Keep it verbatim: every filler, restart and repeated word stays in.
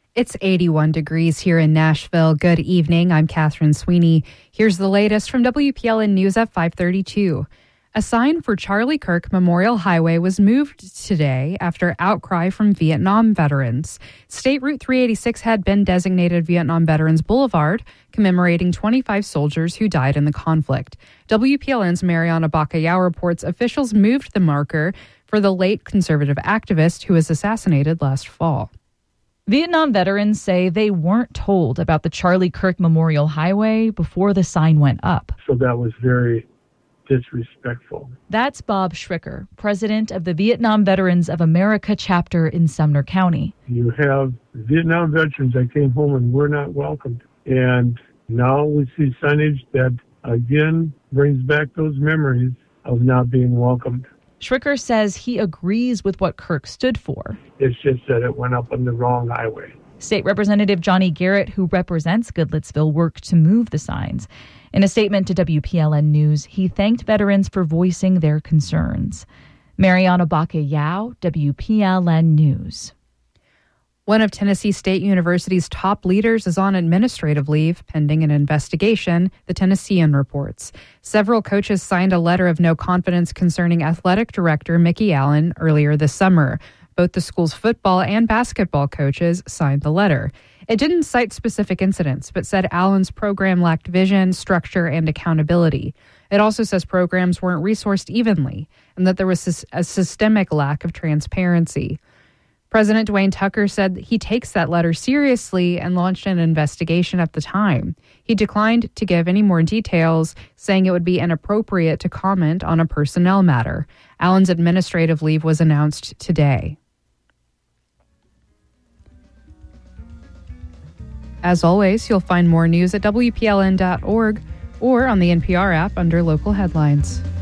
It's eighty-one degrees here in Nashville. Good evening. I'm Catherine Sweeney. Here's the latest from W P L N News at five thirty-two. A sign for Charlie Kirk Memorial Highway was moved today after outcry from Vietnam veterans. State Route three eighty-six had been designated Vietnam Veterans Boulevard, commemorating twenty-five soldiers who died in the conflict. W P L N's Mariana Bacallao reports officials moved the marker for the late conservative activist who was assassinated last fall. Vietnam veterans say they weren't told about the Charlie Kirk Memorial Highway before the sign went up. So that was very disrespectful. That's Bob Schricker, president of the Vietnam Veterans of America chapter in Sumner County. You have Vietnam veterans that came home and were not welcomed. And now we see signage that, again, brings back those memories of not being welcomed. Schricker says he agrees with what Kirk stood for. It's just that it went up on the wrong highway. State Representative Johnny Garrett, who represents Goodlettsville, worked to move the signs. In a statement to W P L N News, he thanked veterans for voicing their concerns. Mariana Bacallao, W P L N News. One of Tennessee State University's top leaders is on administrative leave pending an investigation, the Tennessean reports. Several coaches signed a letter of no confidence concerning athletic director Mickey Allen earlier this summer. Both the school's football and basketball coaches signed the letter. It didn't cite specific incidents, but said Allen's program lacked vision, structure, and accountability. It also says programs weren't resourced evenly and that there was a systemic lack of transparency. President Dwayne Tucker said he takes that letter seriously and launched an investigation at the time. He declined to give any more details, saying it would be inappropriate to comment on a personnel matter. Allen's administrative leave was announced today. As always, you'll find more news at W P L N dot org or on the N P R app under local headlines.